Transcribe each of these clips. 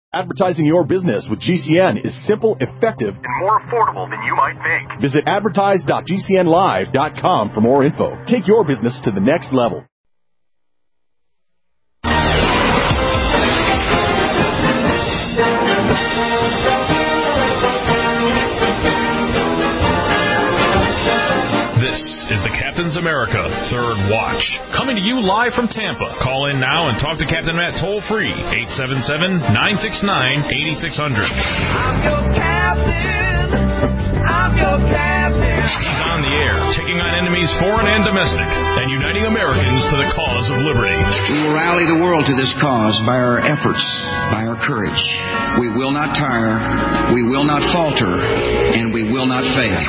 Advertising your business with GCN is simple, effective, and more affordable than you might think. Visit advertise.gcnlive.com for more info. Take your business to the next level. This is the Captain's America Third Watch, coming to you live from Tampa. Call in now and talk to Captain Matt toll-free, 877-969-8600. I'm your captain. I'm your captain. He's on the air, taking on enemies foreign and domestic, and uniting Americans to the cause of liberty. We will rally the world to this cause by our efforts, by our courage. We will not tire, we will not falter, and we will not fail.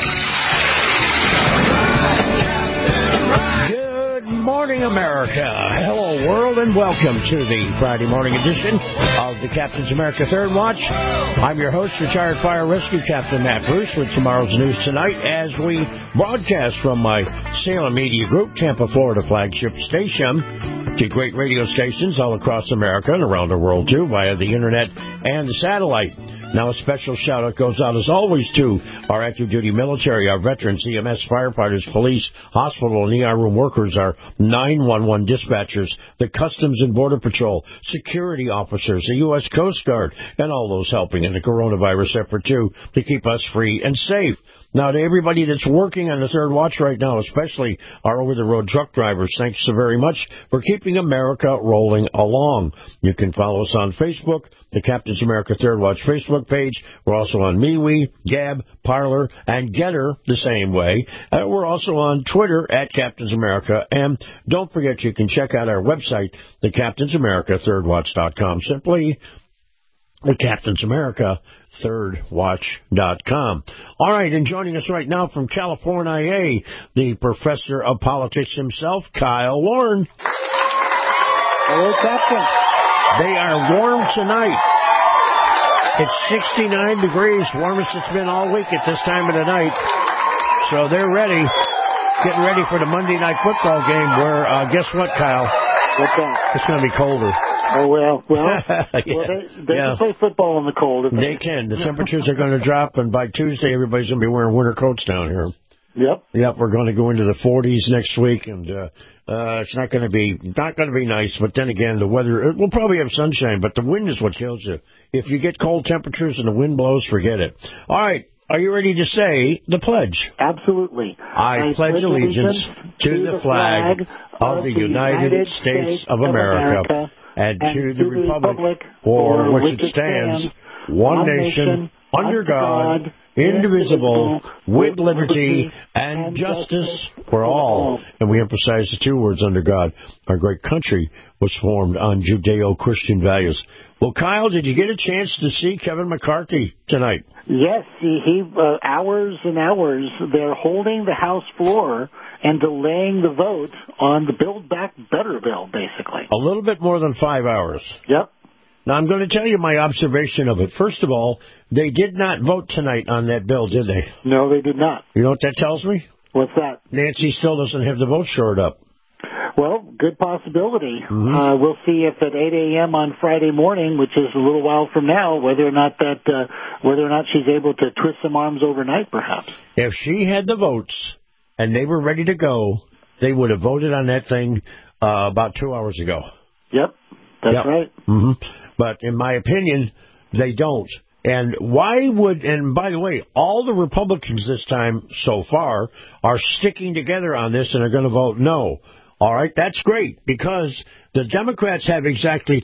Good morning, America. Hello, world, and welcome to the Friday morning edition of the Captain's America Third Watch. I'm your host, retired fire rescue captain Matt Bruce, with tomorrow's news tonight as we broadcast from my Salem Media Group, Tampa, Florida flagship station, to great radio stations all across America and around the world, too, via the internet and the satellite. Now, a special shout-out goes out, as always, to our active-duty military, our veterans, EMS, firefighters, police, hospital, and ER room workers, our 911 dispatchers, the Customs and Border Patrol, security officers, the U.S. Coast Guard, and all those helping in the coronavirus effort, too, to keep us free and safe. Now, to everybody that's working on the Third Watch right now, especially our over-the-road truck drivers, thanks so very much for keeping America rolling along. You can follow us on Facebook, the Captain's America Third Watch Facebook page. We're also on MeWe, Gab, Parler, and Getter the same way. We're also on Twitter at Captain's America. And don't forget, you can check out our website, the CaptainsAmericaThirdWatch.com. Simply the Captain's America thirdwatch.com. All right, and joining us right now from California, the professor of politics himself, Kyle Warren. Hello, Captain. They are warm tonight. It's 69 degrees, warmest it's been all week at this time of the night. So they're ready, getting ready for the Monday Night Football game where, guess what, Kyle? What's that? It's going to be colder. Oh, well, yeah. They can play football in the cold. They can. The temperatures are going to drop, and by Tuesday, everybody's going to be wearing winter coats down here. Yep, we're going to go into the 40s next week, and it's not going to be nice. But then again, the weather, we'll probably have sunshine, but the wind is what kills you. If you get cold temperatures and the wind blows, forget it. All right. Are you ready to say the pledge? Absolutely. I pledge allegiance to the flag of the United States of America and to the republic for which it stands, one nation, under God, indivisible, with liberty and justice for all. And we emphasize the two words, under God. Our great country was formed on Judeo-Christian values. Well, Kyle, did you get a chance to see Kevin McCarthy tonight? Yes, he hours and hours. They're holding the House floor and delaying the vote on the Build Back Better bill, basically. A little bit more than 5 hours. Yep. Now, I'm going to tell you my observation of it. First of all, they did not vote tonight on that bill, did they? No, they did not. You know what that tells me? What's that? Nancy still doesn't have the vote shored up. Well, good possibility. Mm-hmm. We'll see if at 8 a.m. on Friday morning, which is a little while from now, whether or not she's able to twist some arms overnight, perhaps. If she had the votes and they were ready to go, they would have voted on that thing about 2 hours ago. Yep, that's right. Mm-hmm. But in my opinion, they don't. And and by the way, all the Republicans this time so far are sticking together on this and are going to vote no. All right, that's great, because the Democrats have exactly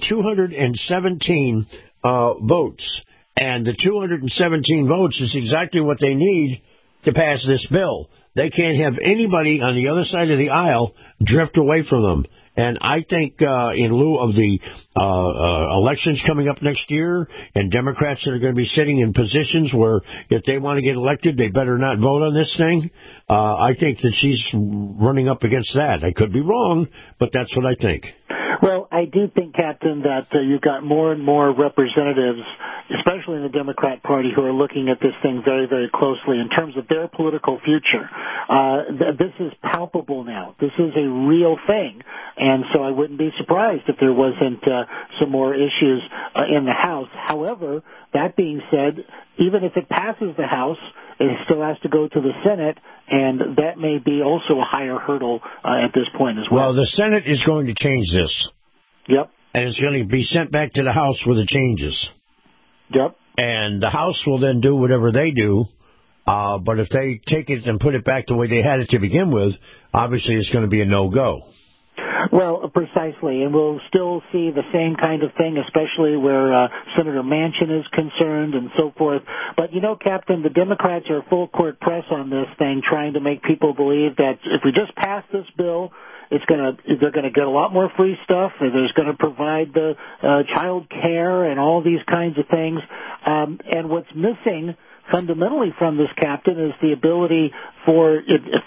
217 votes, and the 217 votes is exactly what they need to pass this bill. They can't have anybody on the other side of the aisle drift away from them. And I think in lieu of the elections coming up next year and Democrats that are going to be sitting in positions where if they want to get elected, they better not vote on this thing, I think that she's running up against that. I could be wrong, but that's what I think. Well, I do think, Captain, that you've got more and more representatives, especially in the Democrat Party, who are looking at this thing very, very closely in terms of their political future. This is palpable now. This is a real thing. And so I wouldn't be surprised if there wasn't some more issues in the House. However, that being said, even if it passes the House, it still has to go to the Senate, and that may be also a higher hurdle at this point as well. Well, the Senate is going to change this. Yep. And it's going to be sent back to the House with the changes. Yep. And the House will then do whatever they do. But if they take it and put it back the way they had it to begin with, obviously it's going to be a no-go. Well, precisely, and we'll still see the same kind of thing, especially where Senator Manchin is concerned and so forth. But, you know, Captain, the Democrats are full court press on this thing, trying to make people believe that if we just pass this bill, they're going to get a lot more free stuff. There's going to provide the child care and all these kinds of things. And what's missing fundamentally from this, Captain, is the ability for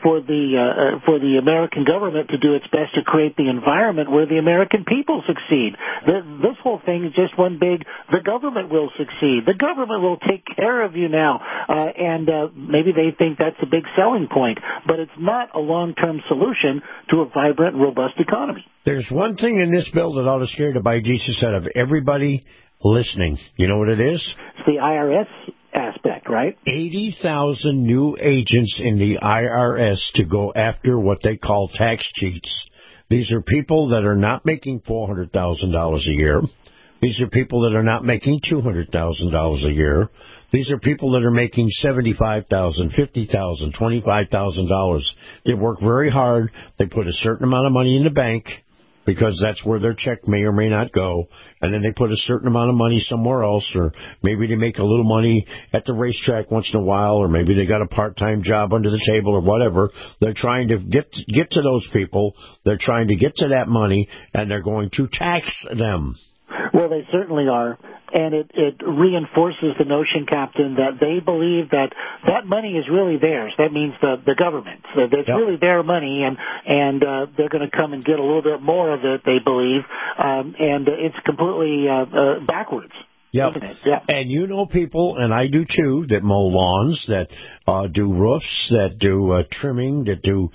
the American government to do its best to create the environment where the American people succeed. This whole thing is just one big, the government will succeed. The government will take care of you now. And maybe they think that's a big selling point, but it's not a long-term solution to a vibrant, robust economy. There's one thing in this bill that ought to scare the bejesus out of everybody listening. You know what it is? It's the IRS aspect, right? 80,000 new agents in the IRS to go after what they call tax cheats. These are people that are not making $400,000 a year. These are people that are not making $200,000 a year. These are people that are making $75,000, $50,000, $25,000. They work very hard. They put a certain amount of money in the bank, because that's where their check may or may not go, and then they put a certain amount of money somewhere else, or maybe they make a little money at the racetrack once in a while, or maybe they got a part-time job under the table or whatever. They're trying to get to those people. They're trying to get to that money, and they're going to tax them. Well, they certainly are. And it reinforces the notion, Captain, that they believe that money is really theirs. That means the government. So it's really their money, and they're going to come and get a little bit more of it, they believe. And it's completely backwards. Yep. Yeah. And you know people, and I do too, that mow lawns, that do roofs, that do trimming, that do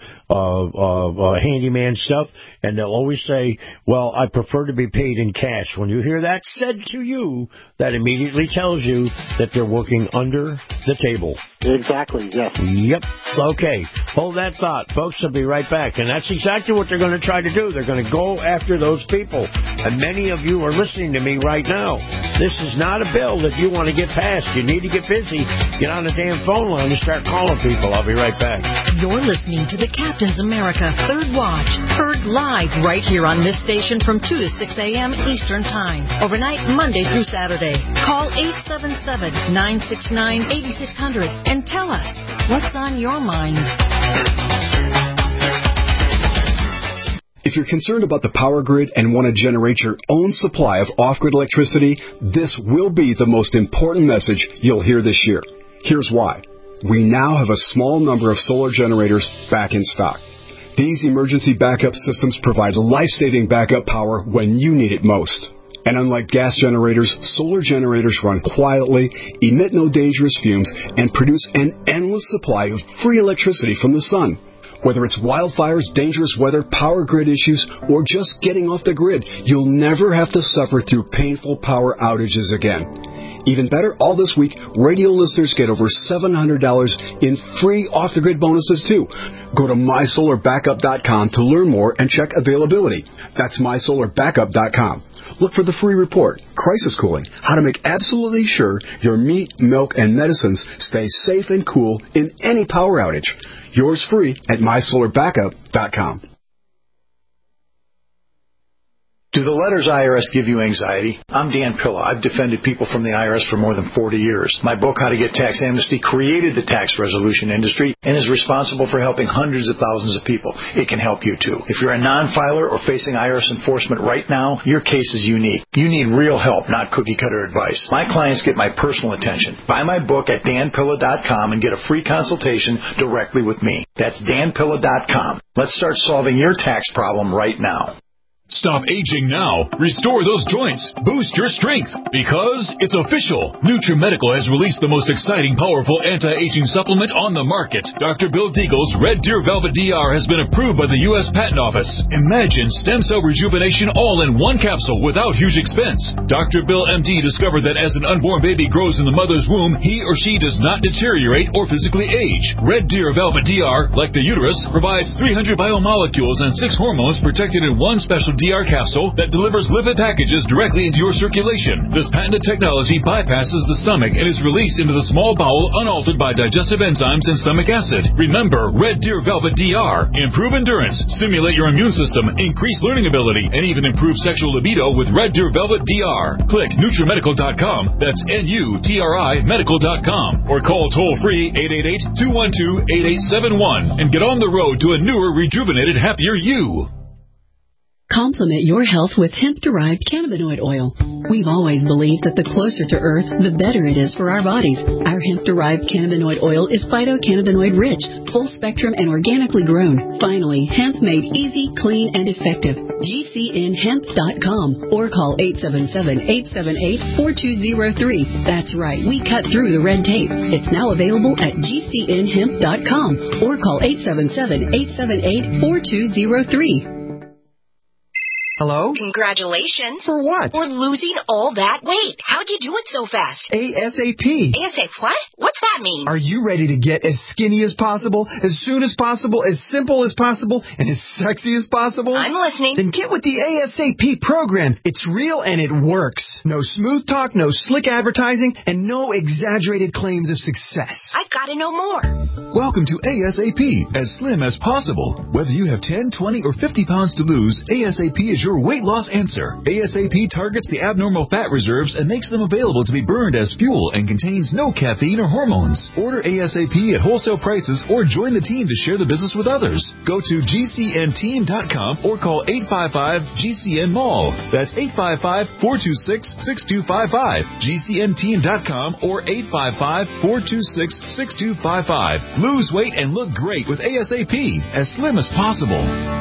handyman stuff, and they'll always say, well, I prefer to be paid in cash. When you hear that said to you, that immediately tells you that they're working under the table. Exactly, yes. Yep. Okay. Hold that thought. Folks, I'll be right back. And that's exactly what they're going to try to do. They're going to go after those people. And many of you are listening to me right now. This is not a bill that you want to get passed. You need to get busy. Get on the damn phone line and start calling people. I'll be right back. You're listening to the Captain's America Third Watch. Heard live right here on this station from 2 to 6 a.m. Eastern Time. Overnight, Monday through Saturday. Call 877-969-8600 and tell us what's on your mind. If you're concerned about the power grid and want to generate your own supply of off-grid electricity, this will be the most important message you'll hear this year. Here's why. We now have a small number of solar generators back in stock. These emergency backup systems provide life-saving backup power when you need it most. And unlike gas generators, solar generators run quietly, emit no dangerous fumes, and produce an endless supply of free electricity from the sun. Whether it's wildfires, dangerous weather, power grid issues, or just getting off the grid, you'll never have to suffer through painful power outages again. Even better, all this week, radio listeners get over $700 in free off-the-grid bonuses, too. Go to mysolarbackup.com to learn more and check availability. That's mysolarbackup.com. Look for the free report, Crisis Cooling, how to make absolutely sure your meat, milk, and medicines stay safe and cool in any power outage. Yours free at mysolarbackup.com. Do the letters IRS give you anxiety? I'm Dan Pilla. I've defended people from the IRS for more than 40 years. My book, How to Get Tax Amnesty, created the tax resolution industry and is responsible for helping hundreds of thousands of people. It can help you, too. If you're a non-filer or facing IRS enforcement right now, your case is unique. You need real help, not cookie-cutter advice. My clients get my personal attention. Buy my book at danpilla.com and get a free consultation directly with me. That's danpilla.com. Let's start solving your tax problem right now. Stop aging now. Restore those joints. Boost your strength. Because it's official. NutriMedical has released the most exciting, powerful anti-aging supplement on the market. Dr. Bill Deagle's Red Deer Velvet DR has been approved by the U.S. Patent Office. Imagine stem cell rejuvenation all in one capsule without huge expense. Dr. Bill MD discovered that as an unborn baby grows in the mother's womb, he or she does not deteriorate or physically age. Red Deer Velvet DR, like the uterus, provides 300 biomolecules and 6 hormones protected in one special DR capsule that delivers lipid packages directly into your circulation. This patented technology bypasses the stomach and is released into the small bowel unaltered by digestive enzymes and stomach acid. Remember, Red Deer Velvet DR. Improve endurance, stimulate your immune system, increase learning ability, and even improve sexual libido with Red Deer Velvet DR. Click NutriMedical.com, that's NUTRI Medical.com, or call toll-free 888-212-8871 and get on the road to a newer, rejuvenated, happier you. Complement your health with hemp-derived cannabinoid oil. We've always believed that the closer to Earth, the better it is for our bodies. Our hemp-derived cannabinoid oil is phytocannabinoid-rich, full-spectrum, and organically grown. Finally, hemp made easy, clean, and effective. GCNhemp.com or call 877-878-4203. That's right, we cut through the red tape. It's now available at GCNhemp.com or call 877-878-4203. Hello? Congratulations. For what? For losing all that weight. How'd you do it so fast? ASAP. ASAP what? What's that mean? Are you ready to get as skinny as possible, as soon as possible, as simple as possible, and as sexy as possible? I'm listening. Then get with the ASAP program. It's real and it works. No smooth talk, no slick advertising, and no exaggerated claims of success. I've got to know more. Welcome to ASAP, as slim as possible. Whether you have 10, 20, or 50 pounds to lose, ASAP is your weight loss answer. ASAP targets the abnormal fat reserves and makes them available to be burned as fuel and contains no caffeine or hormones. Order ASAP at wholesale prices or join the team to share the business with others. Go to GCNteam.com or call 855-GCN-MALL. That's 855-426-6255. GCNteam.com or 855-426-6255. Lose weight and look great with ASAP, as slim as possible.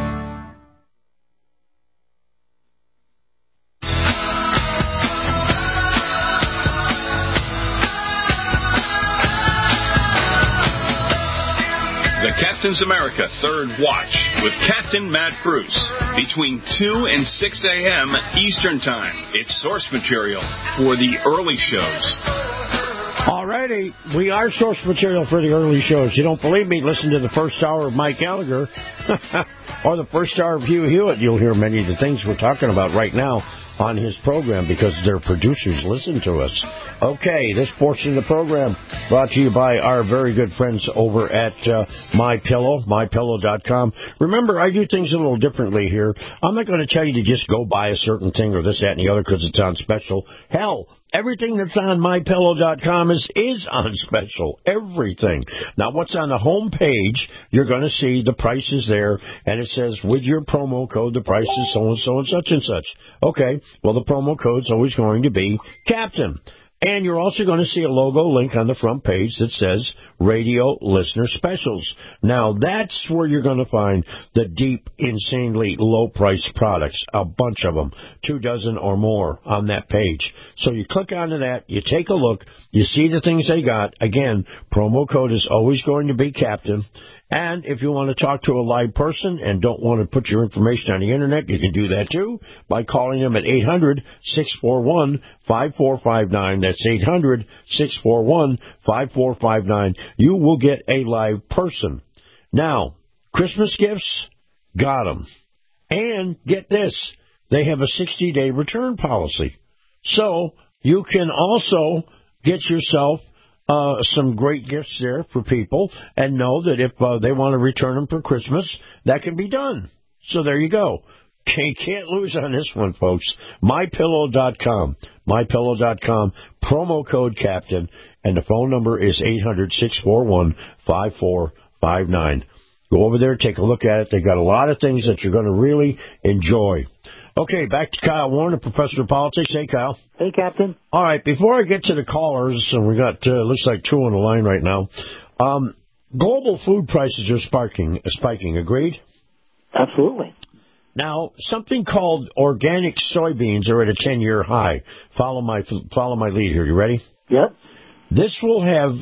Captain's America Third Watch with Captain Matt Bruce between 2 and 6 a.m. Eastern Time. It's source material for the early shows. Alrighty, we are source material for the early shows. You don't believe me? Listen to the first hour of Mike Gallagher or the first hour of Hugh Hewitt. You'll hear many of the things we're talking about right now on his program because their producers listen to us. Okay, this portion of the program brought to you by our very good friends over at MyPillow, MyPillow.com. Remember, I do things a little differently here. I'm not going to tell you to just go buy a certain thing or this, that, and the other because it's on special. Hell, everything that's on MyPillow.com is on special. Everything. Now, what's on the home page, you're going to see the prices there, and it says, with your promo code, the price is so-and-so and such and such. Okay, well, the promo code's always going to be Captain. And you're also going to see a logo link on the front page that says Radio Listener Specials. Now, that's where you're going to find the deep, insanely low-priced products, a bunch of them, 24 or more on that page. So you click onto that, you take a look, you see the things they got. Again, promo code is always going to be Captain. And if you want to talk to a live person and don't want to put your information on the Internet, you can do that, too, by calling them at 800-641-5459. That's 800-641-5459. You will get a live person. Now, Christmas gifts, got them. And get this, they have a 60-day return policy. So you can also get yourself some great gifts there for people and know that if they want to return them for Christmas, that can be done. So there you go. Can't lose on this one, folks. MyPillow.com. MyPillow.com. Promo code Captain. And the phone number is 800-641-5459. Go over there, take a look at it. They got a lot of things that you're going to really enjoy. Okay, back to Kyle Warner, Professor of Politics. Hey, Kyle. Hey, Captain. All right, before I get to the callers, and we got, looks like 2 on the line right now, global food prices are spiking, agreed? Absolutely. Now, something called organic soybeans are at a 10-year high. Follow my lead here. You ready? Yep. This will have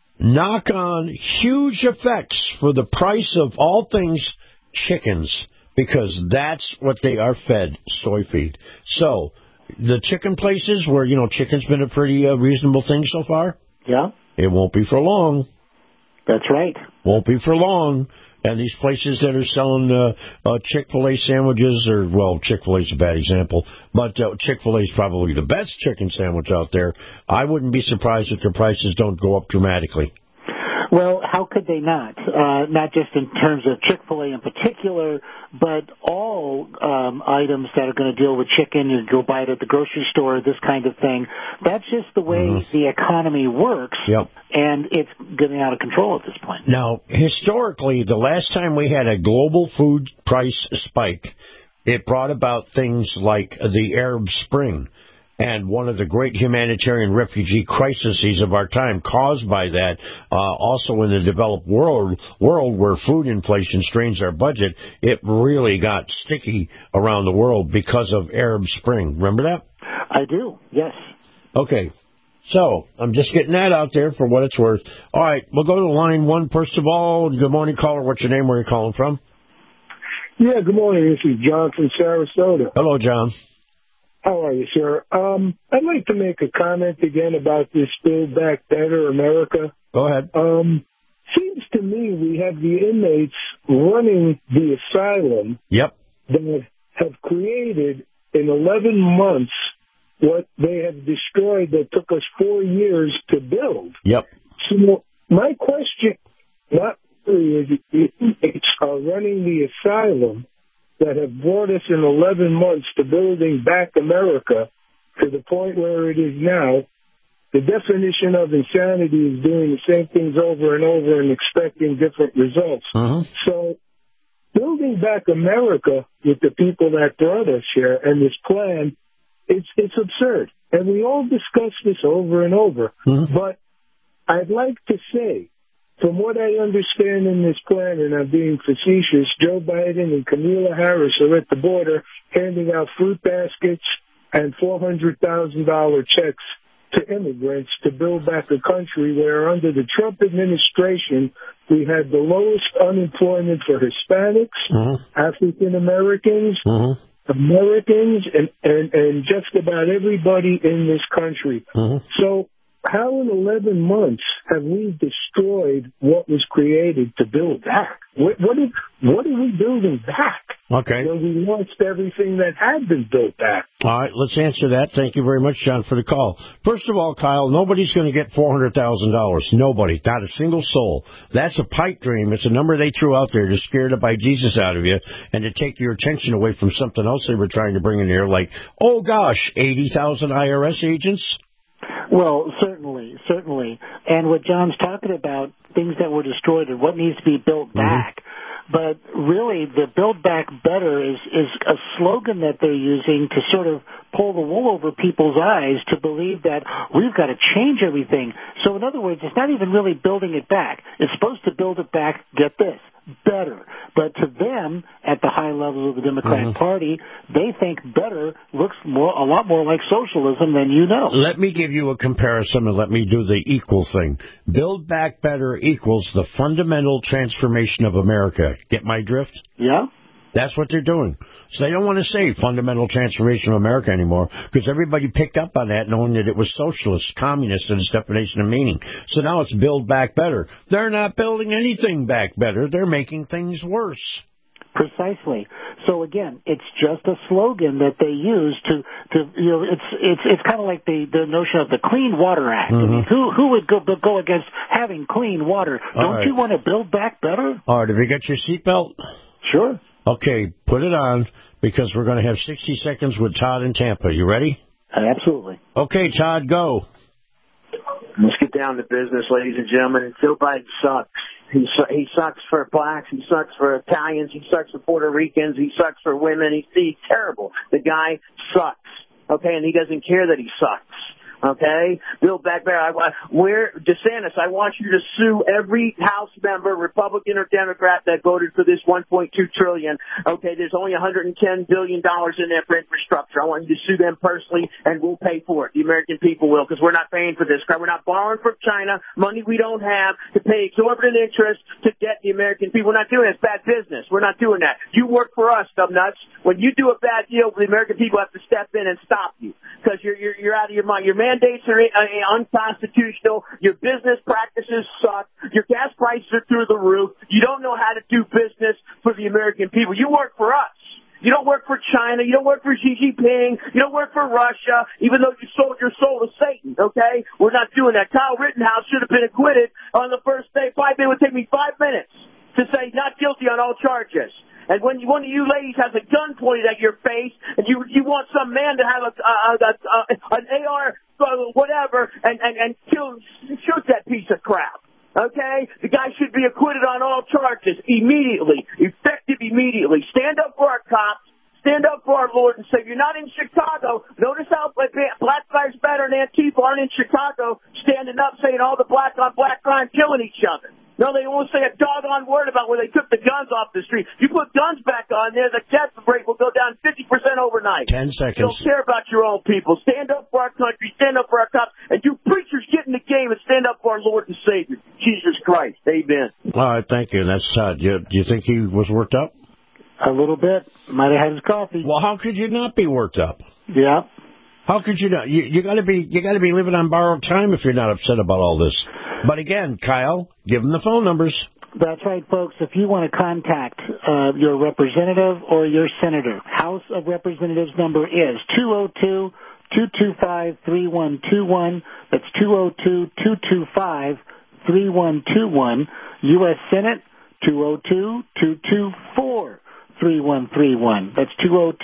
knock-on huge effects for the price of all things chickens, because that's what they are fed, soy feed. So, the chicken places where, chicken's been a pretty reasonable thing so far, yeah, it won't be for long. That's right. Won't be for long. And these places that are selling Chick-fil-A sandwiches, Chick-fil-A's a bad example, but Chick-fil-A's probably the best chicken sandwich out there. I wouldn't be surprised if their prices don't go up dramatically. Well, how could they not? Not just in terms of Chick-fil-A in particular, but all items that are going to deal with chicken. You go buy it at the grocery store, this kind of thing. That's just the way the economy works, and it's getting out of control at this point. Now, historically, the last time we had a global food price spike, it brought about things like the Arab Spring. And one of the great humanitarian refugee crises of our time caused by that, also in the developed world where food inflation strains our budget, it really got sticky around the world because of Arab Spring. Remember that? I do, yes. Okay. So, I'm just getting that out there for what it's worth. All right, we'll go to line one first of all. Good morning, caller. What's your name? Where are you calling from? Yeah, good morning. This is John from Sarasota. Hello, John. How are you, sir? I'd like to make a comment again about this Build Back Better America. Go ahead. Seems to me we have the inmates running the asylum that have created in 11 months what they have destroyed that took us 4 years to build. Yep. So my question, not really is the inmates are running the asylum that have brought us in 11 months to building back America to the point where it is now. The definition of insanity is doing the same things over and over and expecting different results. So building back America with the people that brought us here and this plan, it's absurd. And we all discuss this over and over. But I'd like to say, from what I understand in this plan, and I'm being facetious, Joe Biden and Kamala Harris are at the border handing out fruit baskets and $400,000 checks to immigrants to build back a country where under the Trump administration we had the lowest unemployment for Hispanics, African Americans, Americans, and just about everybody in this country. So how in 11 months have we destroyed what was created to build back? What are we building back? Okay. When we lost everything that had been built back. All right, let's answer that. Thank you very much, John, for the call. First of all, Kyle, nobody's going to get $400,000. Nobody. Not a single soul. That's a pipe dream. It's a number they threw out there to scare the bejesus out of you and to take your attention away from something else they were trying to bring in here, like, oh, gosh, 80,000 IRS agents? Well, certainly. And what John's talking about, things that were destroyed and what needs to be built back. But really, the Build Back Better is a slogan that they're using to sort of pull the wool over people's eyes to believe that we've got to change everything. So in other words, it's not even really building it back. It's supposed to build it back, get this, better. But to them, at the high levels of the Democratic Party, they think better looks a lot more like socialism than you know. Let me give you a comparison and let me do the equal thing. Build Back Better equals the fundamental transformation of America. Get my drift? Yeah. That's what they're doing. So they don't want to say fundamental transformation of America anymore because everybody picked up on that knowing that it was socialist, communist in its definition of meaning. So now it's Build Back Better. They're not building anything back better. They're making things worse. Precisely. So again, it's just a slogan that they use to it's kind of like the notion of the Clean Water Act. I mean, who would go against having clean water? Don't you want to build back better? All right, have you got your seatbelt? Sure. Okay, put it on because we're going to have 60 seconds with Todd in Tampa. You ready? Absolutely. Okay, Todd, go. Let's get down to business, ladies and gentlemen. Joe Biden sucks. He sucks for blacks. He sucks for Italians. He sucks for Puerto Ricans. He sucks for women. He's terrible. The guy sucks. Okay, and he doesn't care that he sucks. Okay? Build Back Better. DeSantis, I want you to sue every House member, Republican or Democrat, that voted for this $1.2 trillion. Okay, there's only $110 billion in there for infrastructure. I want you to sue them personally, and we'll pay for it. The American people will, because we're not paying for this crap. We're not borrowing from China money we don't have to pay exorbitant interest to debt the American people. We're not doing it. It's bad business. We're not doing that. You work for us, nuts. When you do a bad deal, the American people have to step in and stop you, because you're out of your mind. Your mandates are unconstitutional. Your business practices suck. Your gas prices are through the roof. You don't know how to do business for the American people. You work for us. You don't work for China. You don't work for Xi Jinping. You don't work for Russia, even though you sold your soul to Satan, okay? We're not doing that. Kyle Rittenhouse should have been acquitted on the first day. It would take me 5 minutes to say not guilty on all charges. And when one of you ladies has a gun pointed at your face, and you want some man to have an AR, whatever, and shoot that piece of crap. Okay? The guy should be acquitted on all charges immediately. Effective immediately. Stand up for our cops. Stand up for our Lord and Savior. You're not in Chicago. Notice how Black Lives Matter and Antifa aren't in Chicago standing up saying all the black on black crime killing each other. No, they won't say a doggone word about where they took the guns off the street. You put guns back on there, the death rate will go down 50% overnight. 10 seconds. You don't care about your own people. Stand up for our country. Stand up for our cops. And you preachers get in the game and stand up for our Lord and Savior, Jesus Christ. Amen. All right, thank you. That's do you think he was worked up? A little bit. Might have had his coffee. Well, how could you not be worked up? Yeah. How could you not? You got to be living on borrowed time if you're not upset about all this. But again, Kyle, give them the phone numbers. That's right, folks. If you want to contact your representative or your senator, House of Representatives number is 202-225-3121. That's 202-225-3121. U.S. Senate, 202-224-3131. That's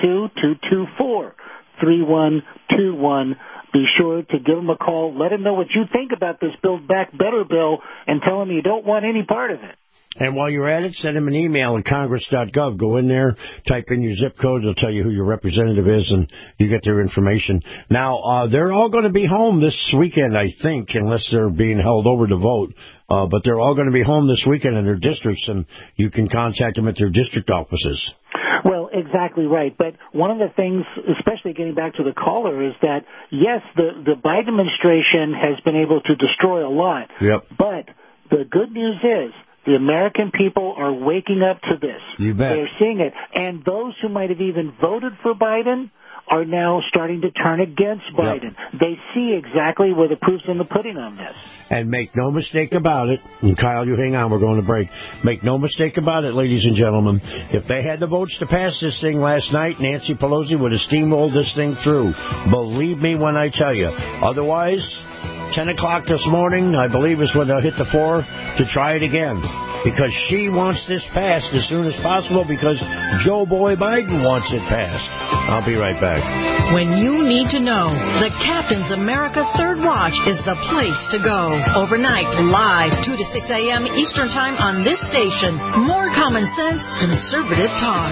202-224-3121. Be sure to give them a call. Let them know what you think about this Build Back Better bill and tell them you don't want any part of it. And while you're at it, send them an email at congress.gov. Go in there, type in your zip code. They'll tell you who your representative is, and you get their information. Now, they're all going to be home this weekend, I think, unless they're being held over to vote. But they're all going to be home this weekend in their districts, and you can contact them at their district offices. Well, exactly right. But one of the things, especially getting back to the caller, is that, yes, the Biden administration has been able to destroy a lot. Yep. But the good news is the American people are waking up to this. You bet. They're seeing it. And those who might have even voted for Biden are now starting to turn against Biden. Yep. They see exactly where the proof's in the pudding on this. And make no mistake about it, and Kyle, you hang on, we're going to break. Make no mistake about it, ladies and gentlemen, if they had the votes to pass this thing last night, Nancy Pelosi would have steamrolled this thing through. Believe me when I tell you. Otherwise, 10 o'clock this morning, I believe, is when they'll hit the floor to try it again. Because she wants this passed as soon as possible, because Joe Boy Biden wants it passed. I'll be right back. When you need to know, the Captain's America Third Watch is the place to go. Overnight, live, 2 to 6 a.m. Eastern Time on this station. More common sense, conservative talk.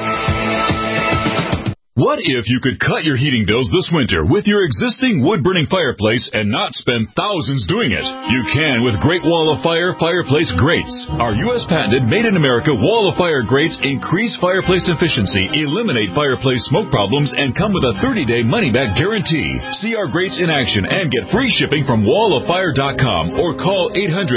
What if you could cut your heating bills this winter with your existing wood-burning fireplace and not spend thousands doing it? You can with Great Wall of Fire fireplace grates. Our U.S. patented made-in-America Wall of Fire grates increase fireplace efficiency, eliminate fireplace smoke problems, and come with a 30-day money-back guarantee. See our grates in action and get free shipping from walloffire.com or call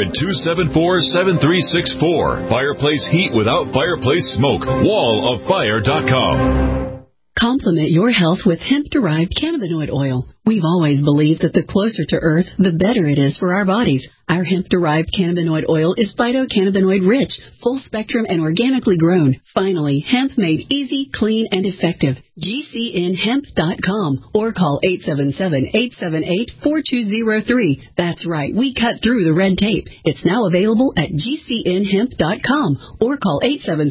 800-274-7364. Fireplace heat without fireplace smoke. walloffire.com. Complement your health with hemp-derived cannabinoid oil. We've always believed that the closer to Earth, the better it is for our bodies. Our hemp-derived cannabinoid oil is phytocannabinoid rich, full spectrum, and organically grown. Finally, hemp made easy, clean, and effective. GCNhemp.com or call 877-878-4203. That's right, we cut through the red tape. It's now available at GCNhemp.com or call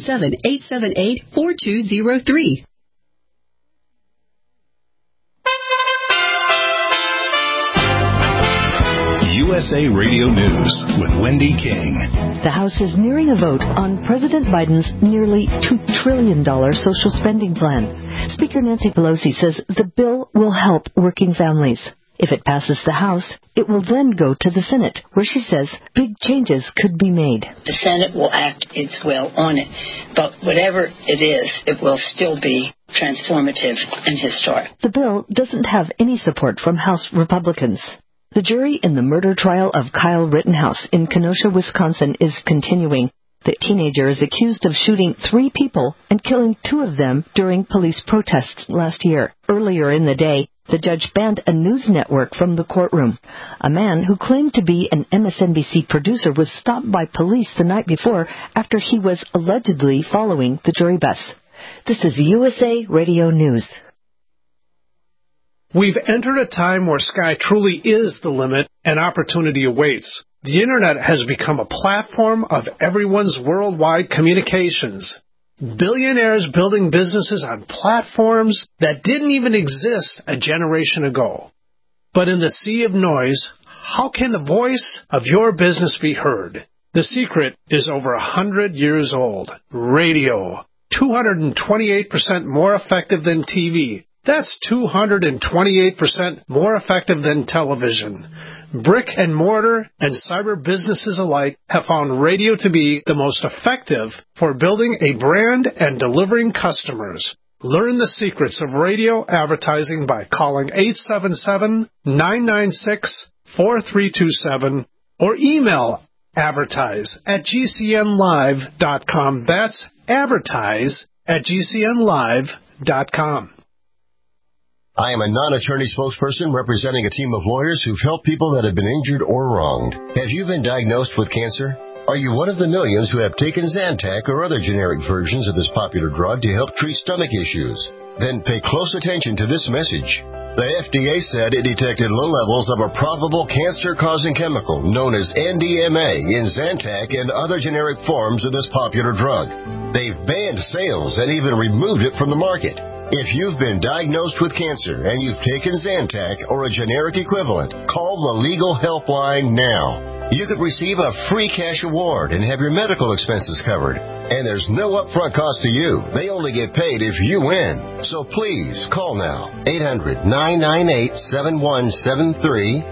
877-878-4203. USA Radio News with Wendy King. The House is nearing a vote on President Biden's nearly $2 trillion social spending plan. Speaker Nancy Pelosi says the bill will help working families. If it passes the House, it will then go to the Senate, where she says big changes could be made. The Senate will act its will on it, but whatever it is, it will still be transformative and historic. The bill doesn't have any support from House Republicans. The jury in the murder trial of Kyle Rittenhouse in Kenosha, Wisconsin is continuing. The teenager is accused of shooting 3 people and killing 2 of them during police protests last year. Earlier in the day, the judge banned a news network from the courtroom. A man who claimed to be an MSNBC producer was stopped by police the night before after he was allegedly following the jury bus. This is USA Radio News. We've entered a time where sky truly is the limit and opportunity awaits. The Internet has become a platform of everyone's worldwide communications. Billionaires building businesses on platforms that didn't even exist a generation ago. But in the sea of noise, how can the voice of your business be heard? The secret is over 100 years old. Radio. 228% more effective than TV. That's 228% more effective than television. Brick and mortar and cyber businesses alike have found radio to be the most effective for building a brand and delivering customers. Learn the secrets of radio advertising by calling 877-996-4327 or email advertise@gcnlive.com. That's advertise@gcnlive.com. I am a non-attorney spokesperson representing a team of lawyers who've helped people that have been injured or wronged. Have you been diagnosed with cancer? Are you one of the millions who have taken Zantac or other generic versions of this popular drug to help treat stomach issues? Then pay close attention to this message. The FDA said it detected low levels of a probable cancer-causing chemical known as NDMA in Zantac and other generic forms of this popular drug. They've banned sales and even removed it from the market. If you've been diagnosed with cancer and you've taken Zantac or a generic equivalent, call the legal helpline now. You could receive a free cash award and have your medical expenses covered. And there's no upfront cost to you. They only get paid if you win. So please call now. 800-998-7173.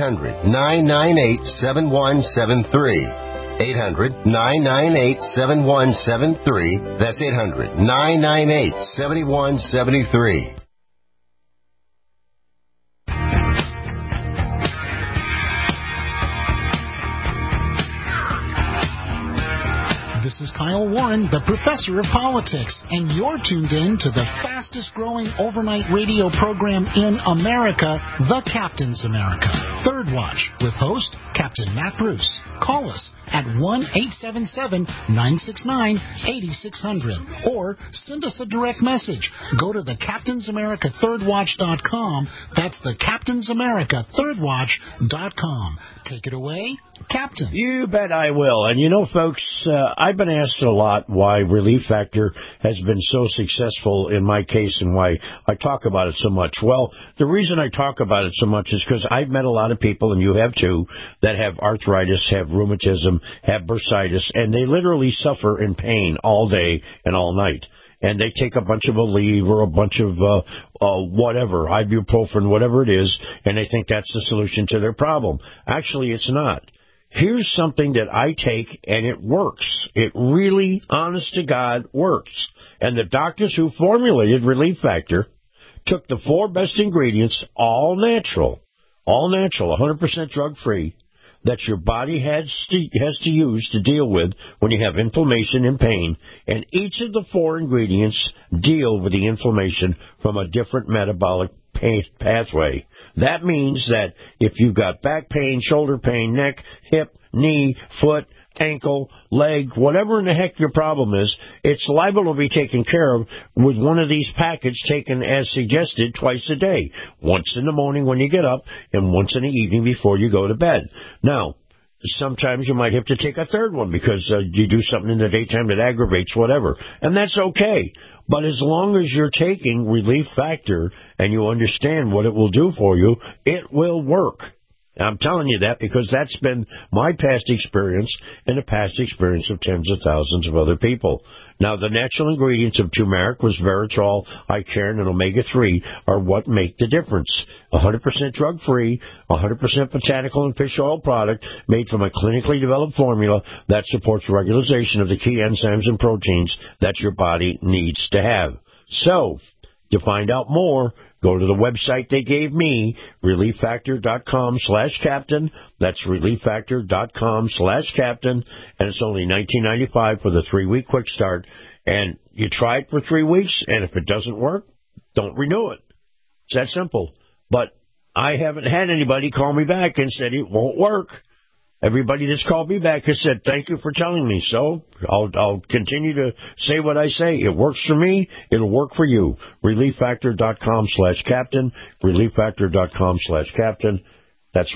800-998-7173. 800-998-7173. That's 800-998-7173. This is Kyle Warren, the professor of politics, and you're tuned in to the fastest-growing overnight radio program in America, The Captain's America. Third Watch, with host Captain Matt Bruce. Call us at 1-877-969-8600 or send us a direct message. Go to thecaptainsamerica3rdwatch.com. That's thecaptainsamerica3rdwatch.com. Take it away, Captain. You bet I will. And you know, folks, I've been asked a lot why Relief Factor has been so successful in my case and why I talk about it so much. Well, the reason I talk about it so much is because I've met a lot of people, and you have too, that have arthritis, have rheumatism, have bursitis, and they literally suffer in pain all day and all night. And they take a bunch of Aleve or a bunch of whatever, ibuprofen, whatever it is, and they think that's the solution to their problem. Actually, it's not. Here's something that I take, and it works. It really, honest to God, works. And the doctors who formulated Relief Factor took the 4 best ingredients, all natural, 100% drug-free, that your body has to use to deal with when you have inflammation and pain, and each of the 4 ingredients deal with the inflammation from a different metabolic pathway. That means that if you've got back pain, shoulder pain, neck, hip, knee, foot, ankle, leg, whatever in the heck your problem is, it's liable to be taken care of with one of these packets taken as suggested twice a day. Once in the morning when you get up and once in the evening before you go to bed. Now, sometimes you might have to take a third one because you do something in the daytime that aggravates whatever. And that's okay. But as long as you're taking Relief Factor and you understand what it will do for you, it will work. I'm telling you that because that's been my past experience and the past experience of tens of thousands of other people. Now, the natural ingredients of turmeric, resveratrol, icarin, and omega-3 are what make the difference. 100% drug-free, 100% botanical and fish oil product made from a clinically developed formula that supports regularization of the key enzymes and proteins that your body needs to have. So, to find out more, go to the website they gave me, relieffactor.com/captain. That's relieffactor.com/captain. And it's only $19.95 for the 3-week quick start. And you try it for 3 weeks, and if it doesn't work, don't renew it. It's that simple. But I haven't had anybody call me back and said it won't work. Everybody that's called me back has said, thank you for telling me. So I'll continue to say what I say. It works for me. It'll work for you. relieffactor.com/captain. relieffactor.com/captain. That's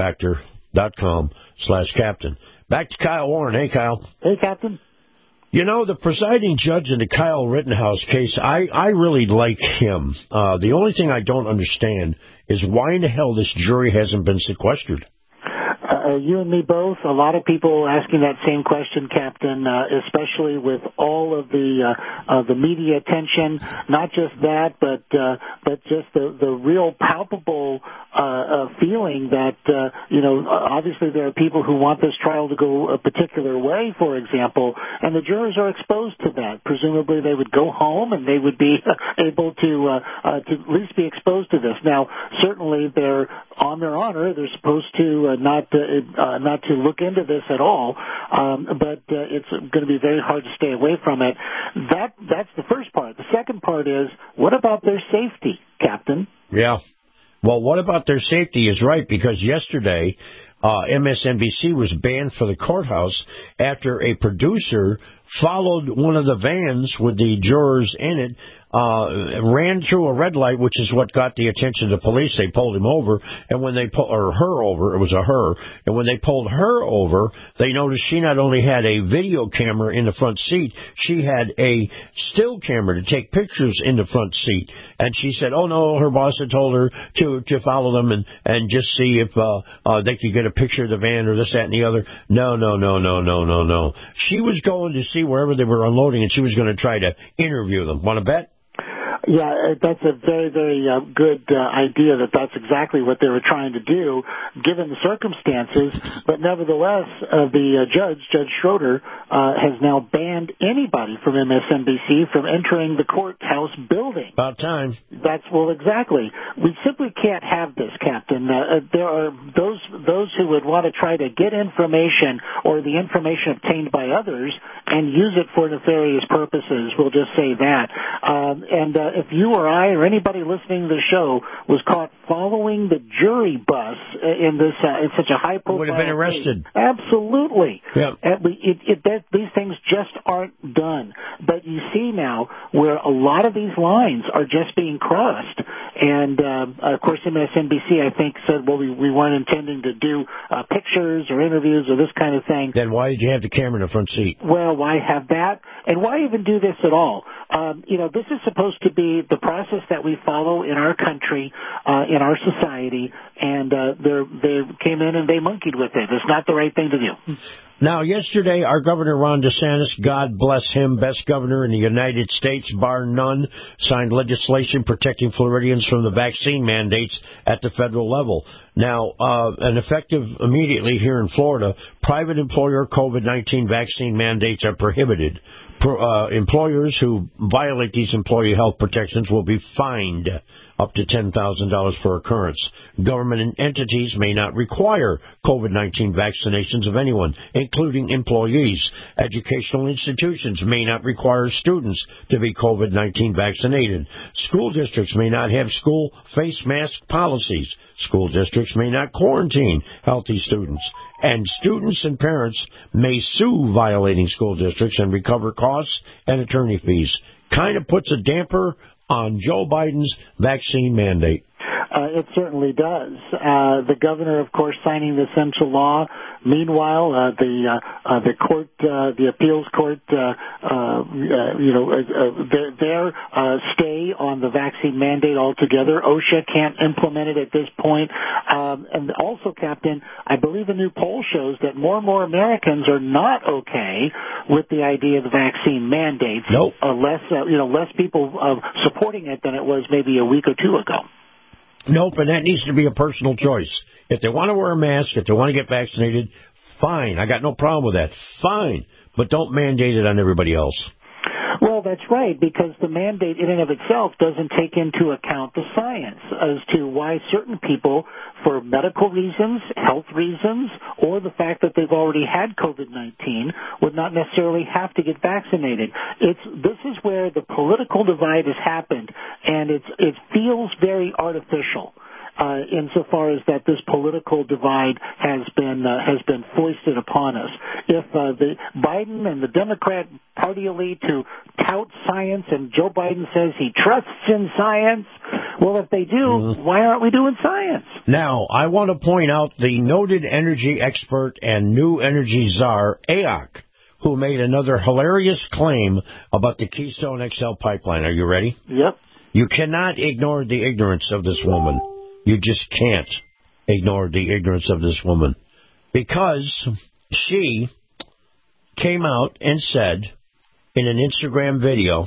relieffactor.com/captain. Back to Kyle Warren. Hey, Kyle. Hey, Captain. You know, the presiding judge in the Kyle Rittenhouse case, I really like him. The only thing I don't understand is why in the hell this jury hasn't been sequestered. You and me both. A lot of people asking that same question, Captain, especially with all of the media attention. Not just that, but just the real palpable feeling that obviously there are people who want this trial to go a particular way, for example, and the jurors are exposed to that. Presumably, they would go home and they would be able to at least be exposed to this. Now, certainly, they're on their honor. They're supposed to not to look into this at all, but it's going to be very hard to stay away from it. That's the first part. The second part is, what about their safety, Captain? Yeah. Well, what about their safety is right, because yesterday MSNBC was banned for the courthouse after a producer followed one of the vans with the jurors in it, ran through a red light, which is what got the attention of the police. They pulled him over, and when they pulled her over, it was a her, and when they pulled her over, they noticed she not only had a video camera in the front seat, she had a still camera to take pictures in the front seat. And she said, oh no, her boss had told her to follow them and just see if they could get a picture of the van or this, that, and the other. No. She was going to see wherever they were unloading, and she was going to try to interview them. Want to bet? Yeah, that's a very, very good idea that's exactly what they were trying to do, given the circumstances. But nevertheless, Judge Schroeder, has now banned anybody from MSNBC from entering the courthouse building. About time. Exactly. We simply can't have this, Captain. There are those who would want to try to get information or the information obtained by others and use it for nefarious purposes. We'll just say that. If you or I or anybody listening to the show was caught following the jury bus in this in such a high profile, would have been arrested. Case, absolutely. Yeah. These things just aren't done. But you see now where a lot of these lines are just being crossed. And of course, MSNBC, I think, said, well, we weren't intending to do pictures or interviews or this kind of thing. Then why did you have the camera in the front seat? Well, why have that? And why even do this at all? This is supposed to be the process that we follow in our country, in our society, and they came in and they monkeyed with it. It's not the right thing to do. Now, yesterday, our Governor Ron DeSantis, God bless him, best governor in the United States, bar none, signed legislation protecting Floridians from the vaccine mandates at the federal level. Now, and effective immediately here in Florida, private employer COVID-19 vaccine mandates are prohibited. Employers who violate these employee health protections will be fined up to $10,000 per occurrence. Government entities may not require COVID-19 vaccinations of anyone, including employees. Educational institutions may not require students to be COVID-19 vaccinated. School districts may not have school face mask policies. School districts may not quarantine healthy students. And students and parents may sue violating school districts and recover costs and attorney fees. Kind of puts a damper on Joe Biden's vaccine mandate. It certainly does. The governor, of course, signing this into law. Meanwhile, the court, the appeals court, their stay on the vaccine mandate altogether. OSHA can't implement it at this point. And also, Captain, I believe a new poll shows that more and more Americans are not okay with the idea of the vaccine mandates. Nope. Less people supporting it than it was maybe a week or two ago. Nope, and that needs to be a personal choice. If they want to wear a mask, if they want to get vaccinated, fine. I got no problem with that. Fine. But don't mandate it on everybody else. Well, that's right, because the mandate in and of itself doesn't take into account the science as to why certain people, for medical reasons, health reasons, or the fact that they've already had COVID-19, would not necessarily have to get vaccinated. This is where the political divide has happened, and it feels very artificial. Insofar as that this political divide has been foisted upon us. If the Biden and the Democrat Party elite to tout science, and Joe Biden says he trusts in science, well, if they do, why aren't we doing science? Now, I want to point out the noted energy expert and new energy czar, AOC, who made another hilarious claim about the Keystone XL pipeline. Are you ready? Yep. You cannot ignore the ignorance of this woman. You just can't ignore the ignorance of this woman, because she came out and said in an Instagram video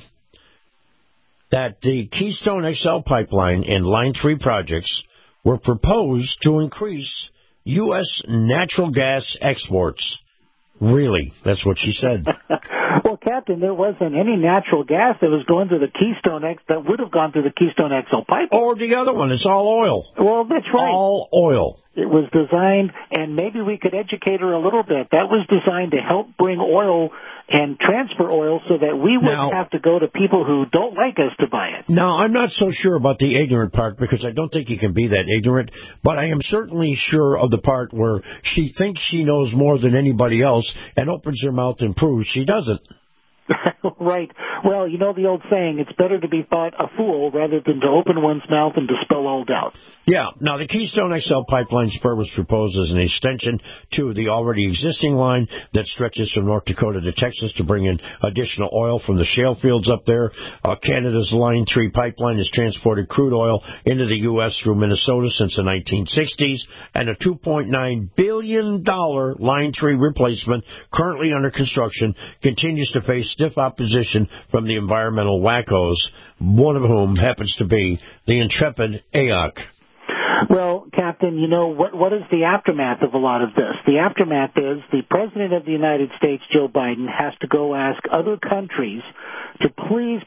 that the Keystone XL pipeline and Line 3 projects were proposed to increase U.S. natural gas exports. Really? That's what she said. Well, Captain, there wasn't any natural gas that was going through the Keystone X that would have gone through the Keystone XL pipe. Or the other one. It's all oil. Well, that's right. All oil. It was designed, and maybe we could educate her a little bit. That was designed to help bring oil and transfer oil so that we wouldn't have to go to people who don't like us to buy it. Now, I'm not so sure about the ignorant part, because I don't think you can be that ignorant, but I am certainly sure of the part where she thinks she knows more than anybody else and opens her mouth and proves she doesn't. Right. Well, you know the old saying, it's better to be thought a fool rather than to open one's mouth and dispel all doubt. Yeah. Now, the Keystone XL pipeline spur was proposed as an extension to the already existing line that stretches from North Dakota to Texas to bring in additional oil from the shale fields up there. Canada's Line 3 pipeline has transported crude oil into the U.S. through Minnesota since the 1960s, and a $2.9 billion Line 3 replacement currently under construction continues to face stiff opposition from the environmental wackos, one of whom happens to be the intrepid AOC. Well, Captain, you know, what is the aftermath of a lot of this? The aftermath is the President of the United States, Joe Biden, has to go ask other countries to please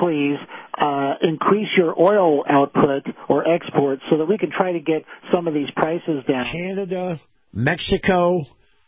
increase your oil output or exports so that we can try to get some of these prices down. Canada, Mexico,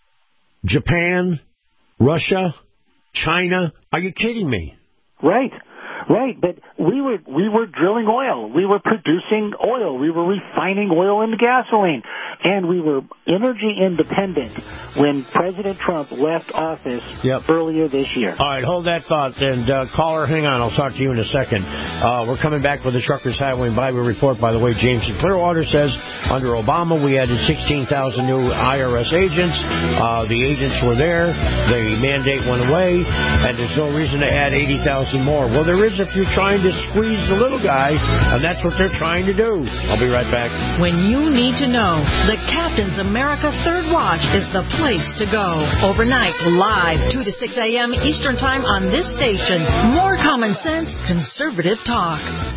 Japan, Russia, China. Are you kidding me? Right. But we were drilling oil. We were producing oil. We were refining oil into gasoline. And we were energy independent when President Trump left office earlier this year. All right, hold that thought. And caller, hang on. I'll talk to you in a second. We're coming back with the Truckers Highway and Byway Report. By the way, James in Clearwater says under Obama we added 16,000 new IRS agents. The agents were there. The mandate went away. And there's no reason to add 80,000 more. Well, there is if you're trying to squeeze the little guy, and that's what they're trying to do. I'll be right back. When you need to know, the Captain's America Third Watch is the place to go. Overnight, live, 2 to 6 a.m. Eastern Time on this station. More common sense, conservative talk.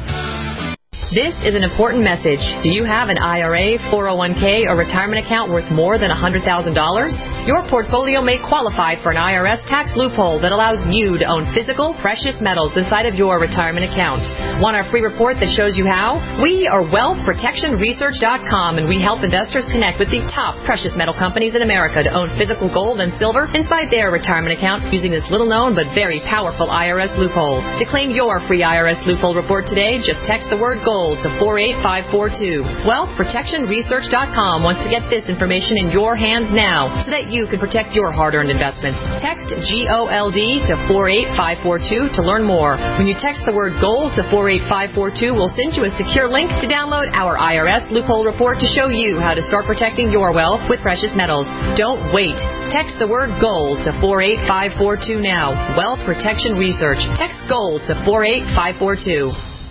This is an important message. Do you have an IRA, 401k, or retirement account worth more than $100,000? Your portfolio may qualify for an IRS tax loophole that allows you to own physical, precious metals inside of your retirement account. Want our free report that shows you how? We are WealthProtectionResearch.com, and we help investors connect with the top precious metal companies in America to own physical gold and silver inside their retirement account using this little-known but very powerful IRS loophole. To claim your free IRS loophole report today, just text the word gold GOLD to 48542. WealthProtectionResearch.com wants to get this information in your hands now so that you can protect your hard-earned investments. Text GOLD to 48542 to learn more. When you text the word GOLD to 48542, we'll send you a secure link to download our IRS loophole report to show you how to start protecting your wealth with precious metals. Don't wait. Text the word GOLD to 48542 now. Wealth Protection Research. Text GOLD to 48542.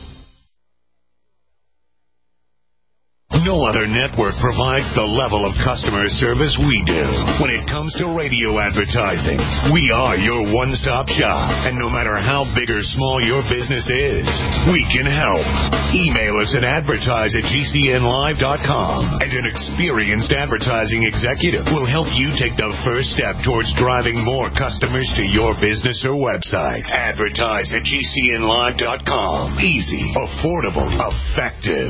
No other network provides the level of customer service we do. When it comes to radio advertising, we are your one-stop shop. And no matter how big or small your business is, we can help. Email us at advertise@gcnlive.com, and an experienced advertising executive will help you take the first step towards driving more customers to your business or website. Advertise@gcnlive.com. Easy, affordable, effective.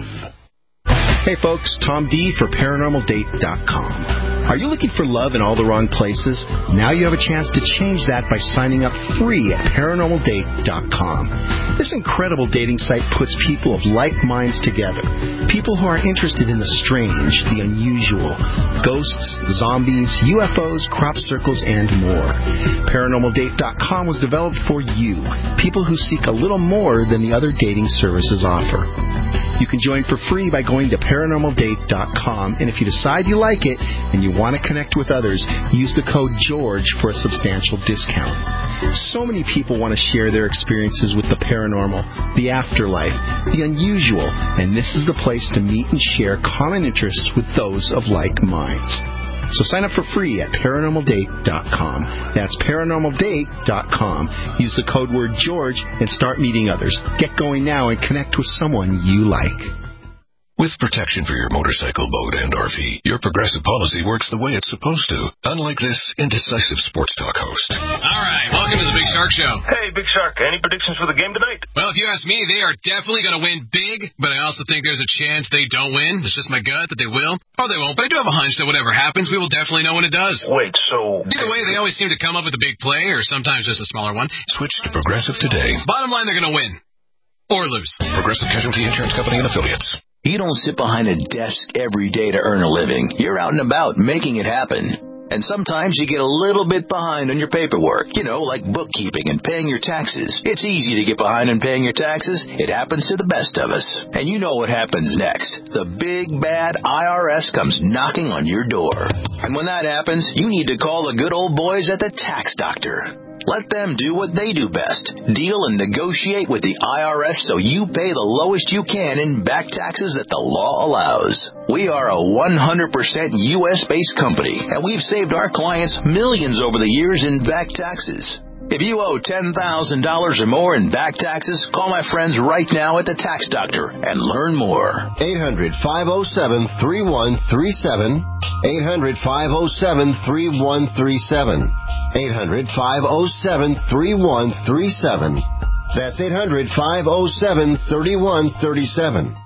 Hey folks, Tom D for ParanormalDate.com. Are you looking for love in all the wrong places? Now you have a chance to change that by signing up free at ParanormalDate.com. This incredible dating site puts people of like minds together. People who are interested in the strange, the unusual, ghosts, zombies, UFOs, crop circles, and more. ParanormalDate.com was developed for you, people who seek a little more than the other dating services offer. You can join for free by going to ParanormalDate.com, and if you decide you like it and you want to connect with others, use the code GEORGE for a substantial discount. So many people want to share their experiences with the paranormal, the afterlife, the unusual, and this is the place to meet and share common interests with those of like minds. So sign up for free at ParanormalDate.com. That's ParanormalDate.com. Use the code word GEORGE and start meeting others. Get going now and connect with someone you like. With protection for your motorcycle, boat, and RV, your Progressive policy works the way it's supposed to, unlike this indecisive sports talk host. All right, welcome to the Big Shark Show. Hey, Big Shark, any predictions for the game tonight? Well, if you ask me, they are definitely going to win big, but I also think there's a chance they don't win. It's just my gut that they will, or they won't, but I do have a hunch that whatever happens, we will definitely know when it does. Wait, so... Either way, they always seem to come up with a big play, or sometimes just a smaller one. Switch to Progressive today. Bottom line, they're going to win. Or lose. Progressive Casualty Insurance Company and Affiliates. You don't sit behind a desk every day to earn a living. You're out and about making it happen. And sometimes you get a little bit behind on your paperwork, like bookkeeping and paying your taxes. It's easy to get behind on paying your taxes. It happens to the best of us. And you know what happens next. The big, bad IRS comes knocking on your door. And when that happens, you need to call the good old boys at the Tax Doctor. Let them do what they do best. Deal and negotiate with the IRS so you pay the lowest you can in back taxes that the law allows. We are a 100% U.S.-based company, and we've saved our clients millions over the years in back taxes. If you owe $10,000 or more in back taxes, call my friends right now at the Tax Doctor and learn more. 800-507-3137. 800-507-3137. 800-507-3137. That's 800-507-3137.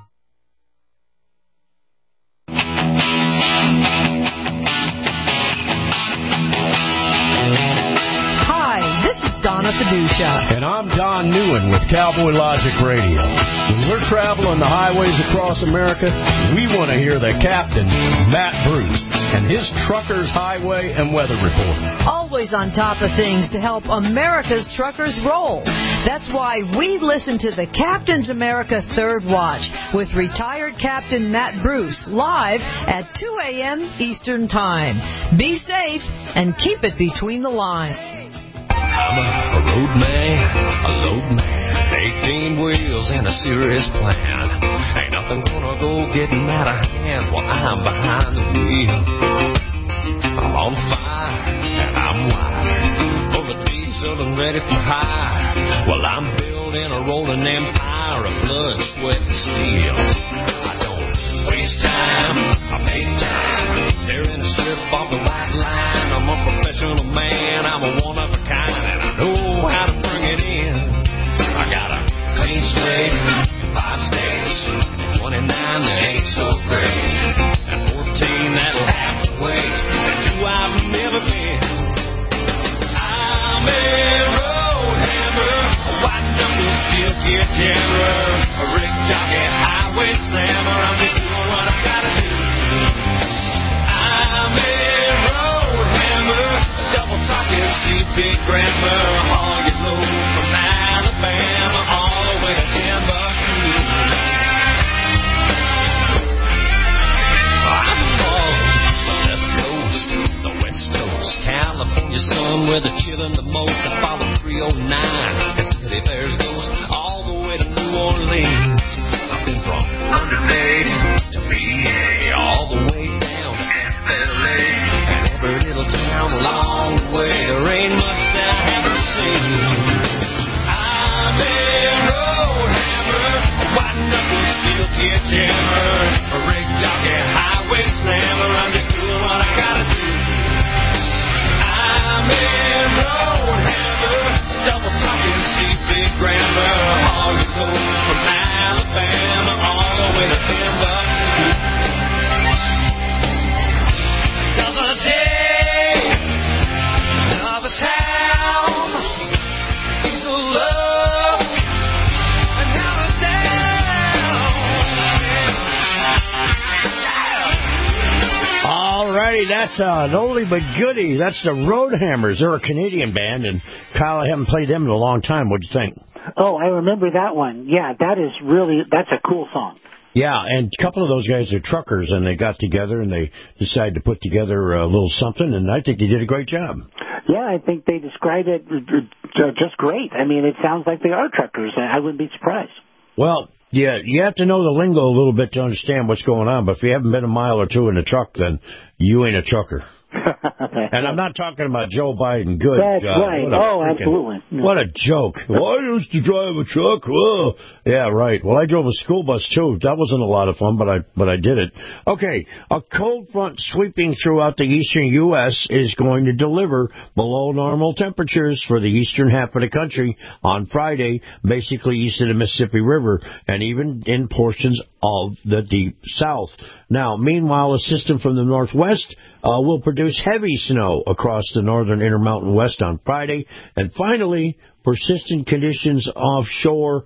Donna Fiducia. And I'm Don Newen with Cowboy Logic Radio. When we're traveling the highways across America, we want to hear the captain, Matt Bruce, and his Truckers Highway and Weather Report. Always on top of things to help America's truckers roll. That's why we listen to the Captain's America Third Watch with retired Captain Matt Bruce live at 2 a.m. Eastern Time. Be safe and keep it between the lines. I'm a road man, a load man, 18 wheels and a serious plan. Ain't nothing gonna go getting out of hand while I'm behind the wheel. I'm on fire and I'm wired, full of diesel and ready for hire. Well, I'm building a rolling empire of blood, sweat, and steel. I don't waste time, I make time, tearing a strip off the white line. I'm a professional man, I'm a one of a kind, and I know how to bring it in. I got a clean slate, 5 states, 29 that ain't so great, and 14 that'll have to wait, and 2 I've never been. I'm a road hammer, a white knuckle steel gear terror, a rig jockey high California sun where they're chilling the most. I follow 309 and Teddy Bear's ghost all the way to New Orleans. I've been from Underlady to PA, all the way down to FLA, and every little town along the way. There ain't much that I haven't seen. I'm a road hammer, white knuckle steel kid jammer, a rig jockey, highway slammer. I'm just doing what I gotta do. I'm a road hammer, double talking, see big grammar, all you go from Alabama all the way to Timbuktu. Doesn't take another town to love another town. All righty, that's an oldie but goodie. That's the Roadhammers. They're a Canadian band, and Kyle, I haven't played them in a long time. What'd you think? Oh, I remember that one. Yeah, that's a cool song. Yeah, and a couple of those guys are truckers, and they got together and they decided to put together a little something, and I think they did a great job. Yeah, I think they described it just great. I mean, it sounds like they are truckers. I wouldn't be surprised. Well, yeah, you have to know the lingo a little bit to understand what's going on, but if you haven't been a mile or two in a truck, then you ain't a trucker. And I'm not talking about Joe Biden. Good. That's right. Absolutely. What a joke. Well, I used to drive a truck. Whoa. Yeah, right. Well, I drove a school bus, too. That wasn't a lot of fun, but I did it. Okay, a cold front sweeping throughout the eastern U.S. is going to deliver below normal temperatures for the eastern half of the country on Friday, basically east of the Mississippi River, and even in portions of the deep south. Now, meanwhile, a system from the northwest will produce heavy snow across the northern Intermountain West on Friday. And finally, persistent conditions offshore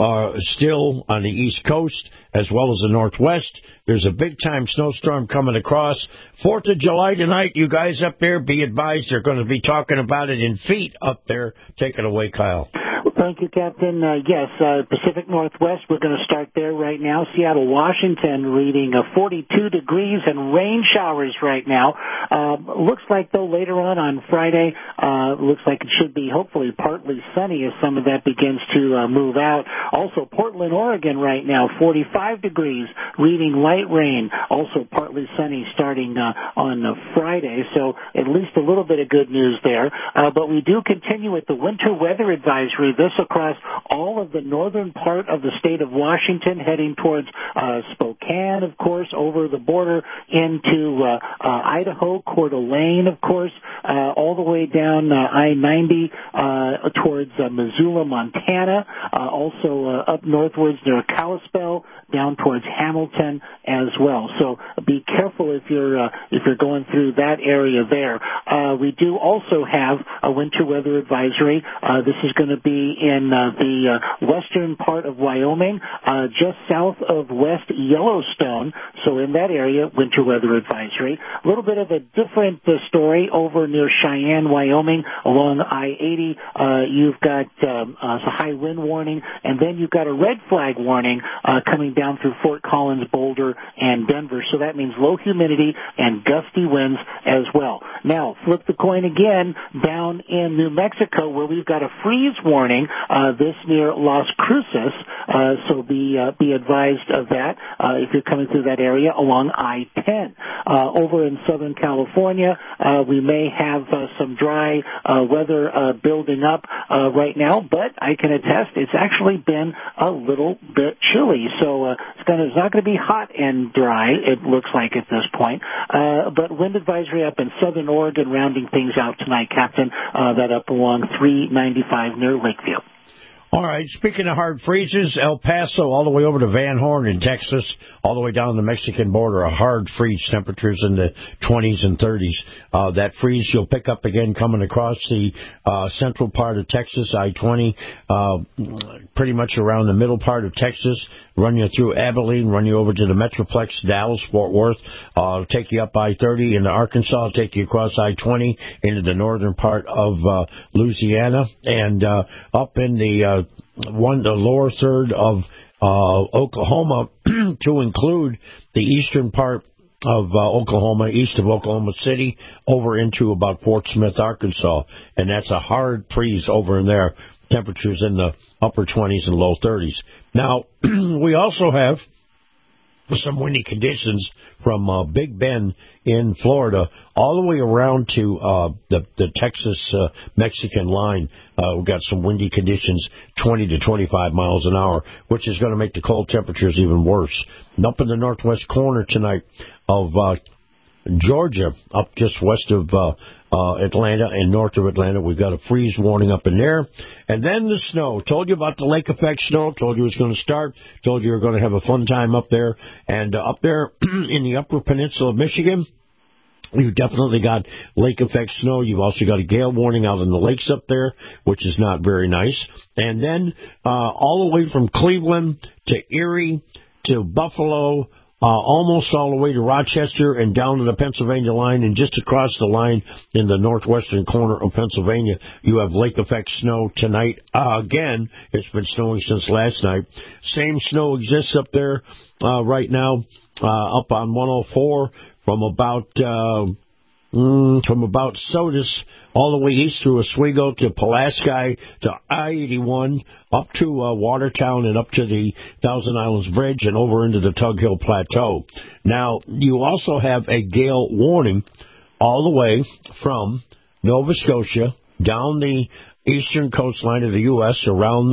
still on the East Coast as well as the Northwest. There's a big-time snowstorm coming across. 4th of July tonight, you guys up there, be advised, they're going to be talking about it in feet up there. Take it away, Kyle. Thank you, Captain. Yes, Pacific Northwest, we're going to start there right now. Seattle, Washington, reading 42 degrees and rain showers right now. Looks like, though, later on Friday, looks like it should be hopefully partly sunny as some of that begins to move out. Also, Portland, Oregon right now, 45 degrees, reading light rain. Also partly sunny starting on Friday, so at least a little bit of good news there. But we do continue with the winter weather advisory. This across all of the northern part of the state of Washington, heading towards Spokane, of course, over the border into Idaho, Coeur d'Alene, of course, all the way down I-90 towards Missoula, Montana, also up northwards near Kalispell, down towards Hamilton as well. So be careful if you're going through that area there. We do also have a winter weather advisory. This is going to be in the western part of Wyoming, just south of West Yellowstone. So in that area, winter weather advisory. A little bit of a different story over near Cheyenne, Wyoming, along I-80. You've got a high wind warning, and then you've got a red flag warning coming down through Fort Collins, Boulder, and Denver. So that means low humidity and gusty winds as well. Now, flip the coin again down in New Mexico, where we've got a freeze warning, this near Las Cruces. So be advised of that if you're coming through that area along I-10. Over in Southern California, we may have some dry weather building up right now, but I can attest it's actually been a little bit chilly. So it's not going to be hot and dry, it looks like at this point. But wind advisory up in Southern Oregon, rounding things out tonight, Captain. That up along 395 near Lakeview. All right, speaking of hard freezes, El Paso all the way over to Van Horn in Texas, all the way down the Mexican border, a hard freeze, temperatures in the 20s and 30s. That freeze you'll pick up again coming across the central part of Texas, I-20, pretty much around the middle part of Texas, run you through Abilene, run you over to the Metroplex, Dallas, Fort Worth, take you up I-30 into Arkansas, take you across I-20 into the northern part of Louisiana, and up in the lower third of Oklahoma to include the eastern part of Oklahoma, east of Oklahoma City, over into about Fort Smith, Arkansas. And that's a hard freeze over in there. Temperatures in the upper 20s and low 30s. Now, we also have some windy conditions from Big Bend in Florida all the way around to the Texas-Mexican line. We've got some windy conditions, 20 to 25 miles an hour, which is going to make the cold temperatures even worse. And up in the northwest corner tonight of Georgia, up just west of Atlanta and north of Atlanta, we've got a freeze warning up in there. And then the snow. Told you about the lake effect snow. Told you it was going to start. Told you you're going to have a fun time up there. And up there in the upper peninsula of Michigan, you've definitely got lake effect snow. You've also got a gale warning out in the lakes up there, which is not very nice. And then all the way from Cleveland to Erie to Buffalo, almost all the way to Rochester and down to the Pennsylvania line, and just across the line in the northwestern corner of Pennsylvania, you have lake effect snow tonight. Again, it's been snowing since last night. Same snow exists up there right now, up on 104 from about Sodus all the way east through Oswego to Pulaski to I-81 up to Watertown and up to the Thousand Islands Bridge and over into the Tug Hill Plateau. Now, you also have a gale warning all the way from Nova Scotia down the eastern coastline of the U.S. around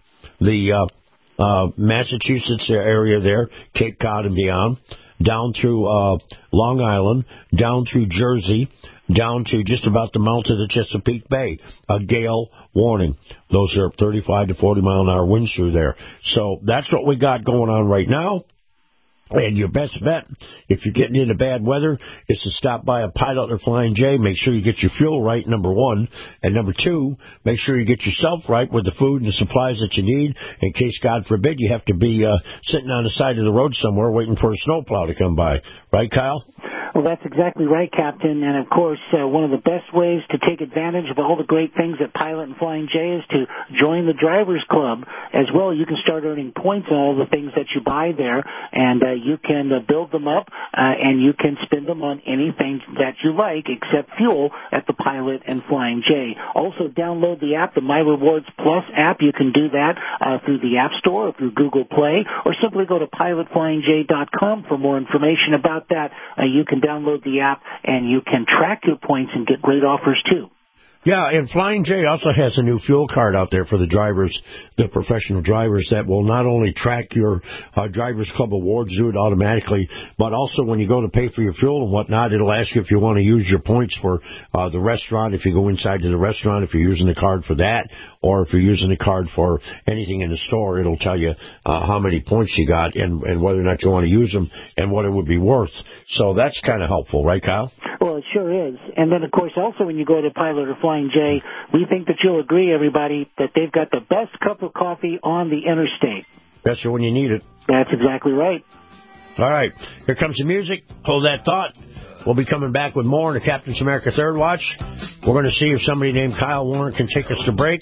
the Massachusetts area there, Cape Cod and beyond, down through Long Island, down through Jersey, down to just about the mouth of the Chesapeake Bay. A gale warning. Those are 35 to 40 mile an hour winds through there. So that's what we got going on right now. And your best bet, if you're getting into bad weather, is to stop by a Pilot or Flying J. Make sure you get your fuel right, number one. And number two, make sure you get yourself right with the food and the supplies that you need in case, God forbid, you have to be sitting on the side of the road somewhere waiting for a snowplow to come by. Right, Kyle? Well, that's exactly right, Captain. And, of course, one of the best ways to take advantage of all the great things at Pilot and Flying J is to join the Drivers Club. As well, you can start earning points on all the things that you buy there, and you can build them up, and you can spend them on anything that you like except fuel at the Pilot and Flying J. Also, download the app, the My Rewards Plus app. You can do that through the App Store or through Google Play, or simply go to pilotflyingj.com for more information about that. You can download the app, and you can track your points and get great offers, too. Yeah, and Flying J also has a new fuel card out there for the drivers, the professional drivers, that will not only track your Drivers Club awards, do it automatically, but also when you go to pay for your fuel and whatnot, it'll ask you if you want to use your points for the restaurant, if you go inside to the restaurant, if you're using the card for that, or if you're using the card for anything in the store, it'll tell you how many points you got and whether or not you want to use them and what it would be worth. So that's kind of helpful, right, Kyle? Well, it sure is. And then, of course, also when you go to Pilot or Flying J, we think that you'll agree, everybody, that they've got the best cup of coffee on the interstate. Especially when you need it. That's exactly right. All right. Here comes the music. Hold that thought. We'll be coming back with more in the Captain's America Third Watch. We're going to see if somebody named Kyle Warren can take us to break.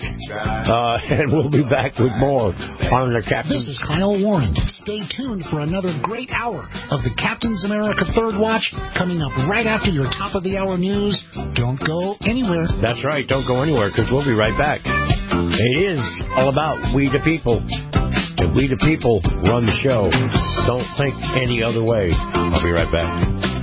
And we'll be back with more on the Captain's. This is Kyle Warren. Stay tuned for another great hour of the Captain's America Third Watch coming up right after your top of the hour news. Don't go anywhere. That's right. Don't go anywhere because we'll be right back. It is all about we the people. And we the people run the show. Don't think any other way. I'll be right back.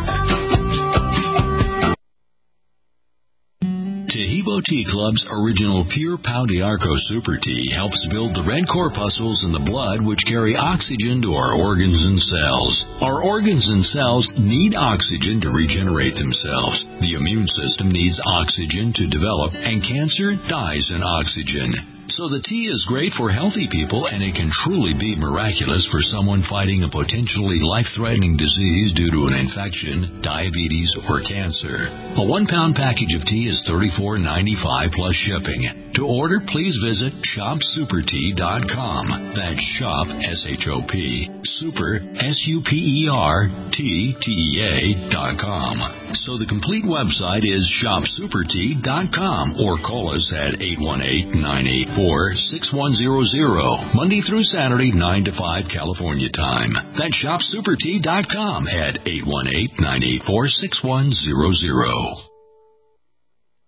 Taheebo Tea Club's original Pure Pau d'Arco Super Tea helps build the red corpuscles in the blood which carry oxygen to our organs and cells. Our organs and cells need oxygen to regenerate themselves. The immune system needs oxygen to develop, and cancer dies in oxygen. So the tea is great for healthy people, and it can truly be miraculous for someone fighting a potentially life-threatening disease due to an infection, diabetes, or cancer. A 1-pound package of tea is $34.95 plus shipping. To order, please visit shopsupertea.com. That's shop, S-H-O-P, super, S-U-P-E-R, T-T-E-A.com. So the complete website is shopsupertea.com or call us at 818-984-6100, Monday through Saturday, 9 to 5 California time. That's shopsupertea.com at 818-984-6100.